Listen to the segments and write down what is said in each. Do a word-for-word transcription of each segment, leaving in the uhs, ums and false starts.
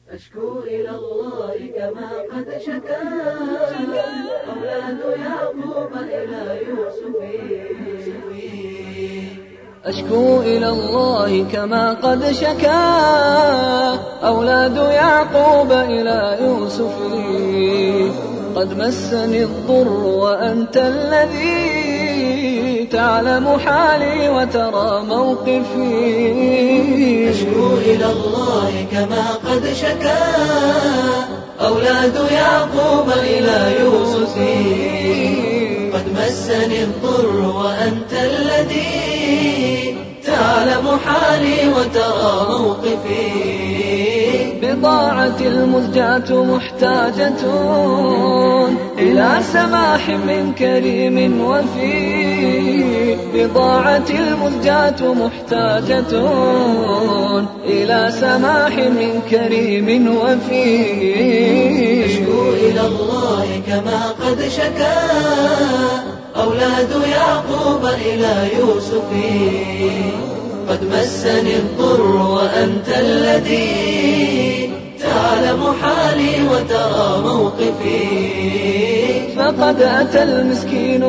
أشكو إلى الله كما قد شكا أولاد يعقوب إلى يوسف. أشكو إلى الله كما قد شكا أولاد يعقوب إلى يوسف. قد مسني الضر وأنت الذي تعلم حالي وترى موقفي. أشكو إلى الله كما قد شكا أولاد يعقوب إلى يوسف. قد مسني الضر وأنت الذي تعلم حالي وترى موقفي. بضاعتي المزجاة محتاجة إلى سماح من كريم وفي. بضاعتي المزجاة محتاجة إلى سماح من كريم وفي. أشكو إلى الله كما قد شكا أولاد يعقوب إلى يوسف. قد مسني الضر وأنت الذي تعلم حالي وترى موقفي. فقد أتى المسكين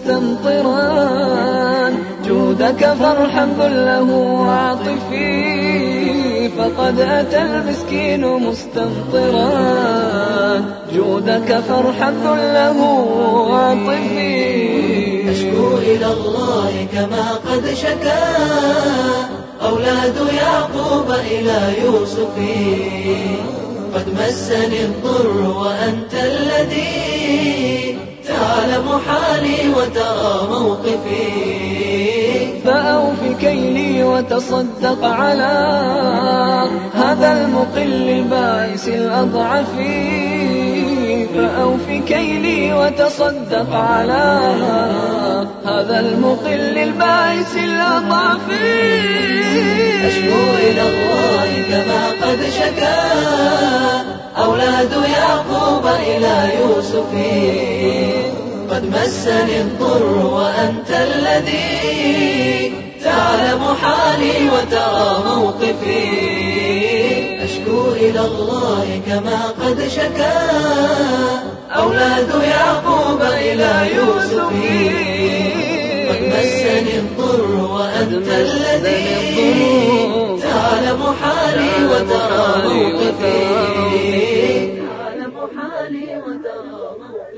مستمطرا جودك فارحم ذله وعاطفي. فقد أتى المسكين مستمطرا جودك فارحم ذله وعاطفي. أشكو إلى الله كما قد شكا أولاد يعقوب إلى يوسف. قد مسني الضر وأنت الذي تعلم حالي وترى موقفي. فأوف كيلي وتصدق على هذا المقل البائس الأضعف. فأوف كيلي وتصدق على هذا المقل البائس الأضعف. أشكو إلى الله كما قد شكا أولاد يعقوب إلى يوسف. قد مسني الضر وأنت الذي تعلم حالي وترى موقفي. أشكو إلى الله كما قد شكا أولاد يعقوب إلى يوسف. قد مسني الضر وأنت الذي تعلم حالي وترى موقفي. تعلم حالي وترى موقفي.